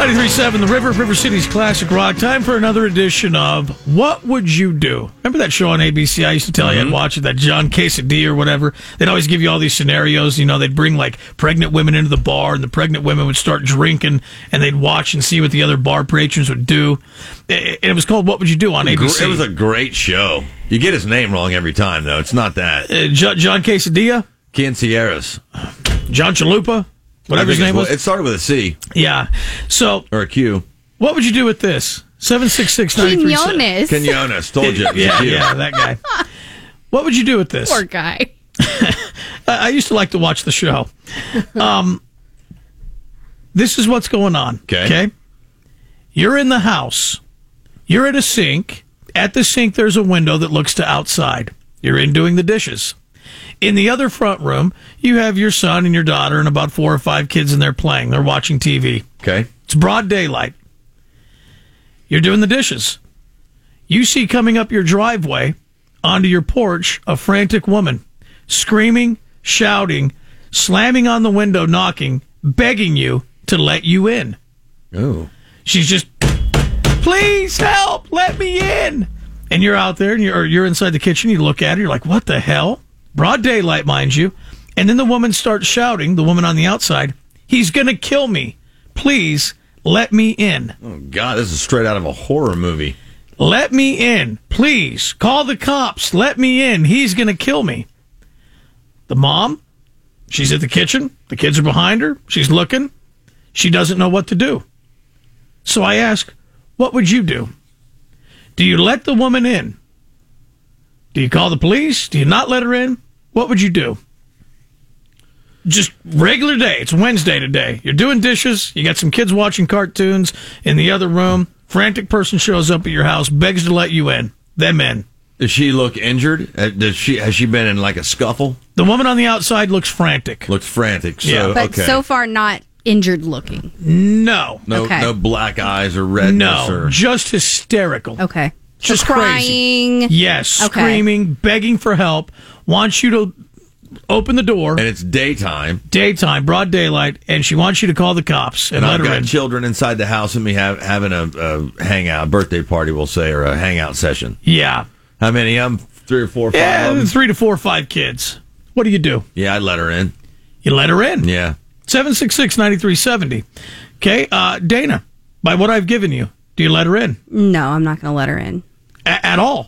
93.7, The River City's classic rock. Time for another edition of What Would You Do? Remember that show on ABC? I used to tell you I'd watch it, that John Quesadilla or whatever. They'd always give you all these scenarios. You know, they'd bring like pregnant women into the bar, and the pregnant women would start drinking, and they'd watch and see what the other bar patrons would do. It was called What Would You Do on ABC. It was a great show. You get his name wrong every time, though. It's not that. John Quesadilla? Cancilleros. John Chalupa? Whatever his name was. It started with a C. Yeah. So, or a Q. What would you do with this? 766-93. Quinones. Told you. Yeah, that guy. What would you do with this? Poor guy. I used to like to watch the show. This is what's going on. Okay. You're in the house. You're at a sink. At the sink, there's a window that looks to outside. You're in doing the dishes. In the other front room, you have your son and your daughter and about 4 or 5 kids in there playing. They're watching TV. Okay. It's broad daylight. You're doing the dishes. You see coming up your driveway onto your porch a frantic woman, screaming, shouting, slamming on the window, knocking, begging you to let you in. Oh. She's just, please help, let me in. And you're out there, and you're inside the kitchen. You look at her, you're like, what the hell? Broad daylight, mind you. And then the woman starts shouting, the woman on the outside, he's going to kill me. Please let me in. Oh, God, this is straight out of a horror movie. Let me in. Please. Call the cops. Let me in. He's going to kill me. The mom, she's at the kitchen. The kids are behind her. She's looking. She doesn't know what to do. So I ask, what would you do? Do you let the woman in? Do you call the police? Do you not let her in? What would you do? Just regular day. It's Wednesday today. You're doing dishes. You got some kids watching cartoons in the other room. Frantic person shows up at your house, begs to let you in. Them in. Does she look injured? Has she been in like a scuffle? The woman on the outside looks frantic. Looks frantic. So, yeah. But so far not injured looking. No. No black eyes or redness. No, just hysterical. Okay. Just crying. Crazy. Yes, screaming, begging for help, wants you to open the door. And it's daytime. Daytime, broad daylight, and she wants you to call the cops and let her in. I've got children inside the house and me having a hangout, birthday party, we'll say, or a hangout session. Yeah. How many? 3 or 4 or 5 of them? 3 to 4 or 5 kids. What do you do? Yeah, I'd let her in. You let her in? Yeah. 766-9370. Okay, Dana, by what I've given you, do you let her in? No, I'm not going to let her in. At all?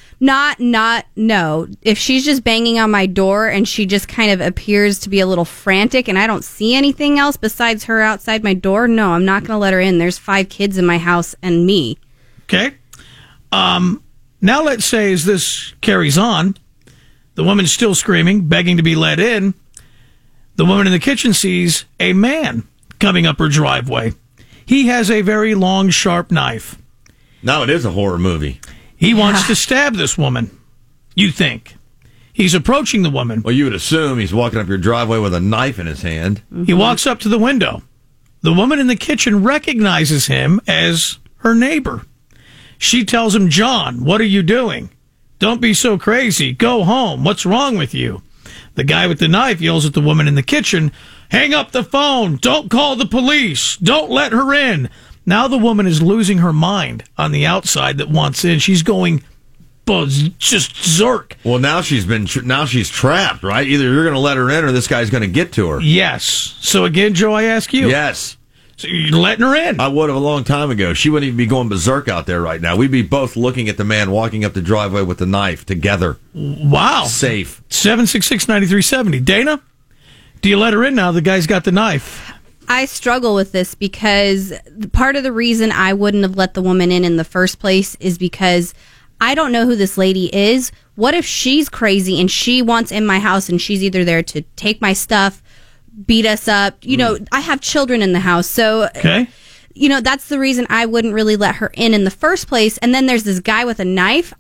No. If she's just banging on my door and she just kind of appears to be a little frantic and I don't see anything else besides her outside my door, no, I'm not going to let her in. There's 5 kids in my house and me. Okay. Now let's say as this carries on, the woman's still screaming, begging to be let in. The woman in the kitchen sees a man coming up her driveway. He has a very long, sharp knife. Now it is a horror movie. He wants to stab this woman, you think. He's approaching the woman. Well, you would assume he's walking up your driveway with a knife in his hand. Mm-hmm. He walks up to the window. The woman in the kitchen recognizes him as her neighbor. She tells him, John, what are you doing? Don't be so crazy. Go home. What's wrong with you? The guy with the knife yells at the woman in the kitchen, hang up the phone. Don't call the police. Don't let her in. Now the woman is losing her mind on the outside that wants in. She's going just zerk. Well, now she's trapped, right? Either you're going to let her in or this guy's going to get to her. Yes. So again, Joe, I ask you. Yes. So you're letting her in. I would have a long time ago. She wouldn't even be going berserk out there right now. We'd be both looking at the man walking up the driveway with the knife together. Wow. Safe. 766-9370. Dana, do you let her in now the guy's got the knife? I struggle with this because part of the reason I wouldn't have let the woman in the first place is because I don't know who this lady is. What if she's crazy and she wants in my house and she's either there to take my stuff, beat us up? You know, I have children in the house, so you know, that's the reason I wouldn't really let her in the first place. And then there's this guy with a knife.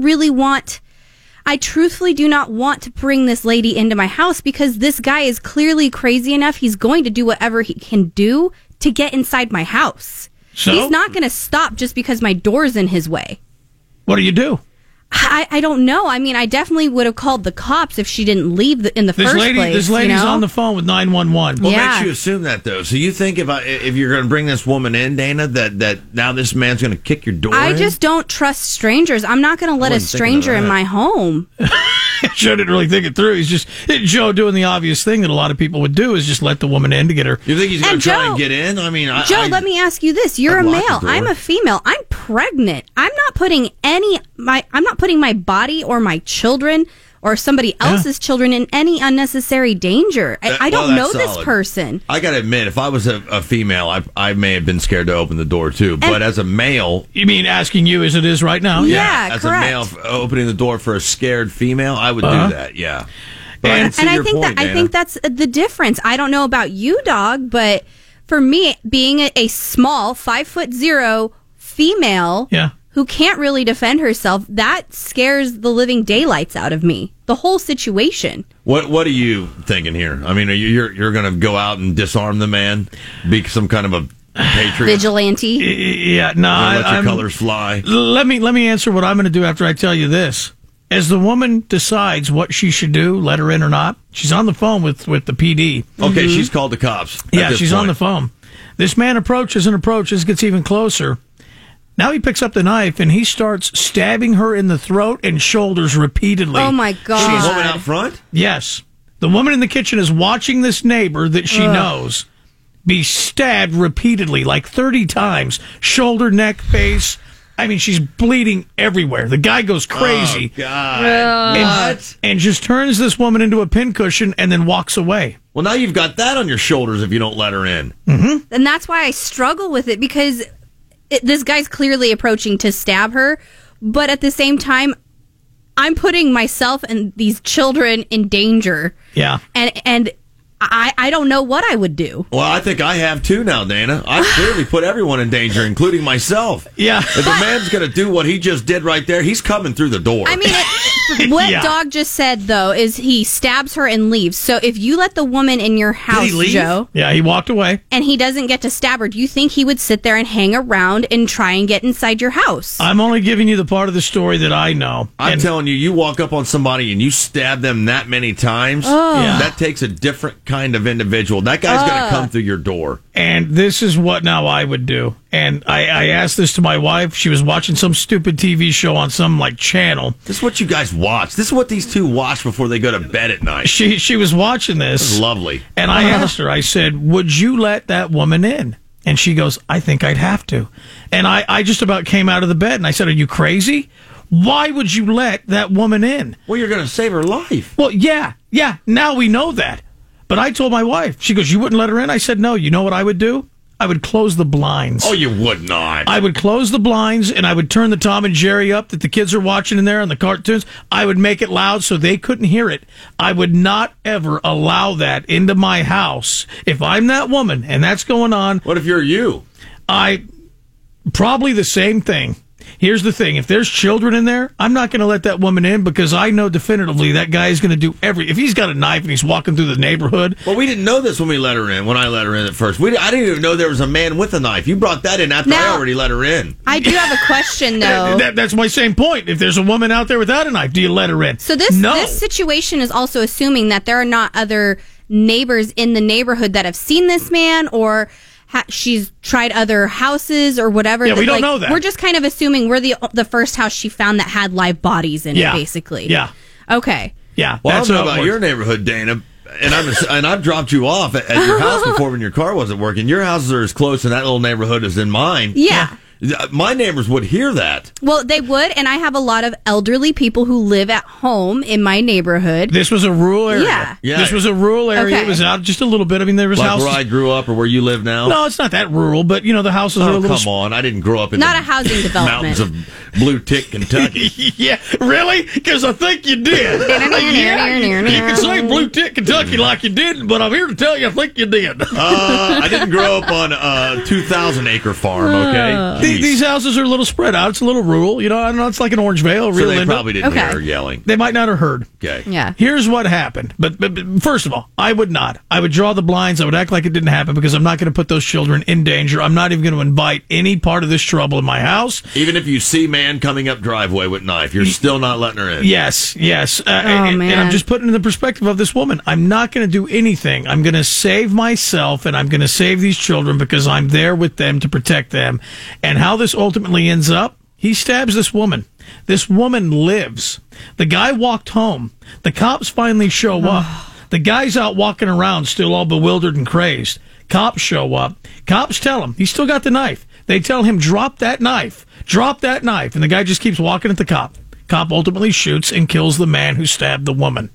I truthfully do not want to bring this lady into my house because this guy is clearly crazy enough. He's going to do whatever he can do to get inside my house. So? He's not going to stop just because my door's in his way. What do you do? I don't know. I mean, I definitely would have called the cops if she didn't leave in the first place. This lady's you know? on the phone with 911. What Yeah. makes you assume that, though? So you think if you're going to bring this woman in, Dana, that now this man's going to kick your door I in? just don't trust strangers. I'm not going to let a wasn't thinking stranger of in that. my home. Joe didn't really think it through. He's just Joe doing the obvious thing that a lot of people would do is just let the woman in to get her. You think he's going And to try Joe- and get in? I mean, Joe, let me ask you this: You're I'd a lock the male. door. I'm a female. I'm pregnant. I'm not putting my body or my children or somebody else's children in any unnecessary danger. I don't know that's this solid. person. I got to admit, if I was a female, I may have been scared to open the door too. But as a male, You mean asking you as it is right now? Yeah, as correct. a male opening the door for a scared female, I would do that. Yeah, but I can see And I your think point, I Dana. think that's the difference. I don't know about you, dog, but for me, being a small 5'0" female, Yeah. who can't really defend herself, that scares the living daylights out of me. The whole situation. What are you thinking here? I mean, you're going to go out and disarm the man, be some kind of a patriot, Vigilante. Yeah, no, let your I'm- colors fly. Let me answer what I'm going to do after I tell you this. As the woman decides what she should do, let her in or not, she's on the phone with the PD. Okay, she's called the cops. at Yeah, this she's on point. the phone. This man approaches and approaches, gets even closer. Now he picks up the knife and he starts stabbing her in the throat and shoulders repeatedly. Oh my God. She's woman out front. Yes. The woman in the kitchen is watching this neighbor that she knows be stabbed repeatedly, like 30 times. Shoulder, neck, face. I mean, she's bleeding everywhere. The guy goes crazy. Oh, God. What? And just turns this woman into a pincushion and then walks away. Well, now you've got that on your shoulders if you don't let her in. And that's why I struggle with it, because this guy's clearly approaching to stab her, but at the same time, I'm putting myself and these children in danger. Yeah. And I don't know what I would do. Well, I think I have too now, Dana. I've clearly put everyone in danger, including myself. Yeah. If the man's going to do what he just did right there, he's coming through the door. I mean, what Yeah. Dog just said, though, is he stabs her and leaves. So if you let the woman in your house, leave? Joe, Yeah, he walked away. and he doesn't get to stab her, do you think he would sit there and hang around and try and get inside your house? I'm only giving you the part of the story that I know. I'm And- telling you, you walk up on somebody and you stab them that many times, Yeah. that takes a different kind of individual. That guy's going to come through your door. And this is what now I would do. And I asked this to my wife. She was watching some stupid TV show on some like channel. This is what you guys watch. This is what these two watch before they go to bed at night. She was watching This this. is lovely. And I asked her, I said, would you let that woman in? And she goes, I think I'd have to. And I just about came out of the bed and I said, are you crazy? Why would you let that woman in? Well, you're going to save her life. Well, yeah. Now we know that. But I told my wife, she goes, you wouldn't let her in? I said, no. You know what I would do? I would close the blinds. Oh, you would not. I would close the blinds and I would turn the Tom and Jerry up that the kids are watching in there and the cartoons. I would make it loud so they couldn't hear it. I would not ever allow that into my house. If I'm that woman and that's going on, What if you're you? I probably the same thing. Here's the thing. If there's children in there, I'm not going to let that woman in because I know definitively that guy is going to do if he's got a knife and he's walking through the neighborhood. Well, we didn't know this when we let her in. When I let her in at first, I didn't even know there was a man with a knife. You brought that in after I Now- already let her in. I do have a question, though. That's my same point. If there's a woman out there without a knife, do you let her in? So this situation is also assuming that there are not other neighbors in the neighborhood that have seen this man, or she's tried other houses or whatever. Yeah, we don't know that. We're just kind of assuming we're the first house she found that had live bodies in it, basically. Yeah. Okay. Yeah. Well, I that's don't know how it about works. your neighborhood, Dana, and I've dropped you off at your house before when your car wasn't working. Your houses are as close in that little neighborhood as in mine. Yeah. My neighbors would hear that. Well, they would, and I have a lot of elderly people who live at home in my neighborhood. This was a rural area. Yeah. Yeah. This was a rural area. Okay. It was out just a little bit. I mean, there was Like houses. where I grew up or where you live now. No, it's not that rural, but the houses are a Oh, little. come on. I didn't grow up in Not the a housing development. mountains of Blue Tick, Kentucky. Yeah, really? Because I think you did. You can say Blue Tick, Kentucky like you didn't, but I'm here to tell you I think you did. I didn't grow up on a 2,000-acre farm, okay? These houses are a little spread out. It's a little rural. You know, I don't know. It's like an Orangevale. So Real they Linda. probably didn't Okay. hear her yelling. They might not have heard. Okay. Yeah. Here's what happened. But first of all, I would not. I would draw the blinds. I would act like it didn't happen because I'm not going to put those children in danger. I'm not even going to invite any part of this trouble in my house. Even if you see man coming up driveway with knife, you're still not letting her in. Yes. And man. I'm just putting in the perspective of this woman. I'm not going to do anything. I'm going to save myself and I'm going to save these children because I'm there with them to protect them. And how this ultimately ends up, he stabs this woman. This woman lives. The guy walked home. The cops finally show up. The guy's out walking around still all bewildered and crazed. Cops show up. Cops tell him he's still got the knife. They tell him, drop that knife. Drop that knife. And the guy just keeps walking at the cop. Cop ultimately shoots and kills the man who stabbed the woman.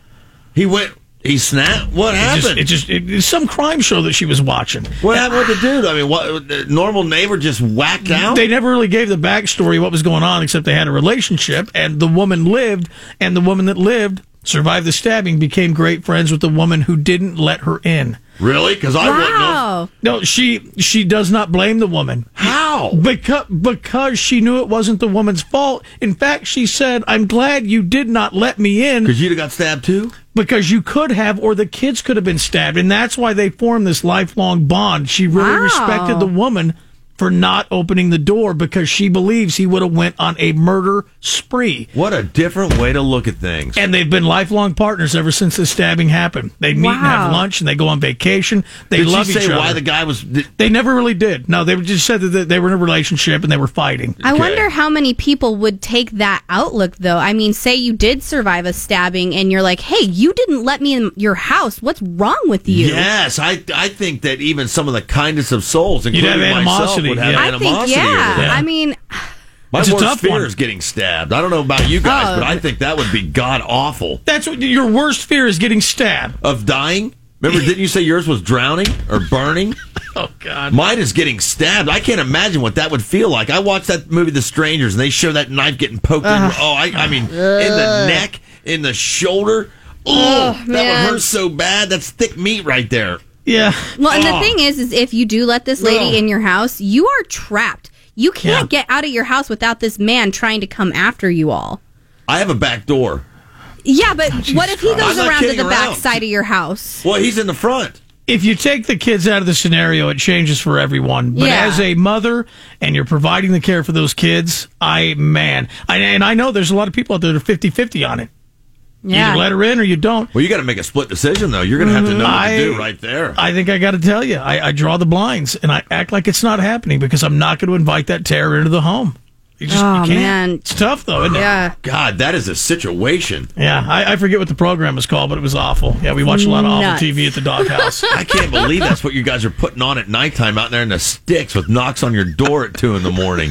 He snapped? What happened? It's some crime show that she was watching. What happened with the dude? I mean, what, the normal neighbor just whacked out? They never really gave the backstory what was going on, except they had a relationship, and the woman lived, and the woman that lived survived the stabbing, became great friends with the woman who didn't let her in. Really? Because I wouldn't have. Wow. No, she does not blame the woman. How? Because she knew it wasn't the woman's fault. In fact, she said, I'm glad you did not let me in. Because you'd have got stabbed too? Because you could have, or the kids could have been stabbed. And that's why they formed this lifelong bond. She really Wow. respected the woman for not opening the door because she believes he would have went on a murder spree. What a different way to look at things. And they've been lifelong partners ever since the stabbing happened. They meet and have Wow. lunch and they go on vacation. They Did love she each say other. why the guy was... They never really did. No, they just said that they were in a relationship and they were fighting. I Okay. wonder how many people would take that outlook, though. I mean, say you did survive a stabbing and you're like, hey, you didn't let me in your house. What's wrong with you? Yes, I think that even some of the kindest of souls, You'd including have myself, animosity, would have yeah. I animosity. think, over yeah. that. I mean, My It's a worst tough fear one. is getting stabbed. I don't know about you guys, Oh. but I think that would be god awful. That's what your worst fear is, getting stabbed. Of dying? Remember, didn't you say yours was drowning or burning? Oh, God. Mine is getting stabbed. I can't imagine what that would feel like. I watched that movie, The Strangers, and they show that knife getting poked in. Oh, I mean, in the neck, in the shoulder. Oh, that man. would hurt so bad. That's thick meat right there. Yeah. well, and the Oh. thing is if you do let this lady No. in your house, you are trapped. You can't Yeah. get out of your house without this man trying to come after you all. I have a back door. Yeah, but what if he Christ. goes I'm not around to kidding the back around. side of your house? Well, he's in the front. If you take the kids out of the scenario, it changes for everyone. But Yeah. as a mother, and you're providing the care for those kids, I know there's a lot of people out there that are 50-50 on it. Yeah. Either let her in or you don't. Well, you got to make a split decision, though. You're going to have to know what to do right there. I think I got to tell you, I draw the blinds and I act like it's not happening because I'm not going to invite that terror into the home. You Oh, can't. man. It's tough, though, isn't it? Yeah. God, that is a situation. Yeah, I forget what the program was called, but it was awful. Yeah, we watched a lot of awful Nuts. TV at the doghouse. I can't believe that's what you guys are putting on at nighttime out there in the sticks with knocks on your door at 2 a.m.